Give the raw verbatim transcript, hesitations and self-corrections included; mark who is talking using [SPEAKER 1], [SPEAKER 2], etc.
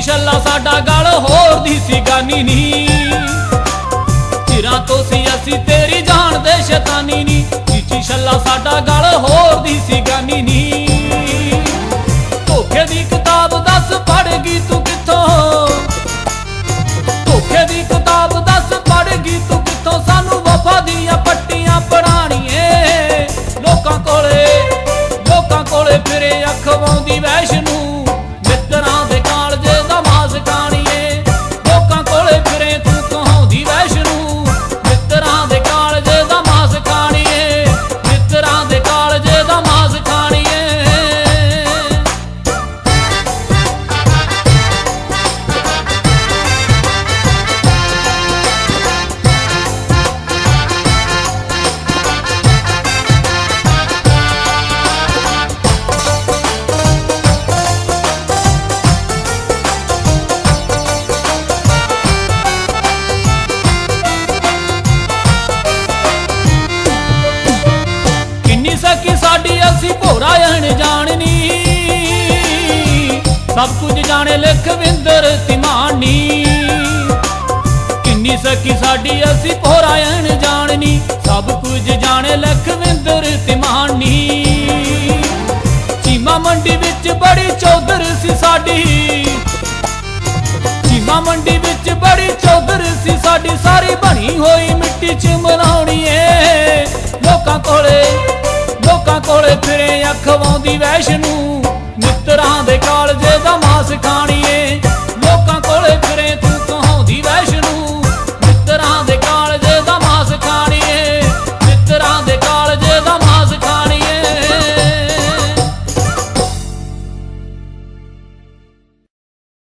[SPEAKER 1] ਛੱਲਾ ਸਾਡਾ ਗਲ ਹੋਰ ਦੀ ਸੀ ਗਾਨੀ ਨੀ, ਚਿਰਾਂ ਤੋਂ ਸੀ ਅਸੀਂ ਤੇਰੀ ਜਾਣਦੇ ਸ਼ੈਤਾਨੀ ਨੀ। ਚੀਚੀ ਛੱਲਾ ਸਾਡਾ ਗਲ ਹੋਰ ਦੀ ਸੀ ਗਾਨੀ ਨੀ। ਧੋਖੇ ਦੀ ਕਿਤਾਬ ਦੱਸ ਪੜ੍ਹ ਗਈ ਤੂੰ ਕਿੱਥੋਂ, ਧੋਖੇ ਦੀ ਕਿਤਾਬ ਦੱਸ ਪੜ੍ਹ ਗਈ ਤੂੰ ਕਿੱਥੋਂ। ਸਾਨੂੰ ਵਫਾ ਦੀਆਂ ਪੱਟੀਆਂ ਪੜ੍ਹਾਣੀਏ, ਲੋਕਾਂ ਕੋਲੇ ਲੋਕਾਂ ਕੋਲੇ ਫਿਰੇ ਅਖਵਾਉਂਦੀ ਵੈਸ਼ਨੂੰ। ਮਿੱਤਰਾਂ ਦੇ ਕਾਲਜੇ ਦਾ ਮਾਸ ਖਾਣੀਏ, ਲੋਕਾਂ ਕੋਲੇ ਫਿਰੇ ਤੂੰ ਕਹਾਉਂਦੀ ਵੈਸ਼ਨੂੰ। ਮਿੱਤਰਾਂ ਦੇ ਕਾਲਜੇ ਦਾ ਮਾਸ ਖਾਣੀਏ, ਮਿੱਤਰਾਂ ਦੇ ਕਾਲਜੇ ਦਾ ਮਾਸ ਖਾਣੀਏ। ਕਿੰਨੀ ਸਕੀ ਸਾਡੀ ਅਸੀਂ ਭੋਰਾ ਅਣਜਾਣਨੀ, ਸਭ ਕੁਝ ਜਾਣੇ ਲਖਵਿੰਦਰ ਧੀਮਾਨੀ। ਕਿੰਨੀ ਸਕੀ ਸਾਡੀ ਅਸੀਂ ਭੋਰਾ ਅਣਜਾਣਨੀ, ਸਭ ਕੁਝ ਜਾਣੇ ਲਖਵਿੰਦਰ ਧੀਮਾਨੀ। ਚੀਮਾ ਮੰਡੀ ਵਿੱਚ ਬੜੀ ਚੌਧਰ ਸੀ ਸਾਡੀ, ਚੀਮਾ ਮੰਡੀ ਵਿੱਚ ਬੜੀ ਚੌਧਰ ਸੀ ਸਾਡੀ। ਸਾਰੀ ਬਣੀ ਹੋਈ ਮਿੱਟੀ ਚ ਮਨਾਉਣੀ ਏ, ਲੋਕਾਂ ਕੋਲੇ ਲੋਕਾਂ ਕੋਲੇ ਫਿਰੇ ਅਖਵਾਉਂਦੀ ਵੈਸ਼ਨੂੰ।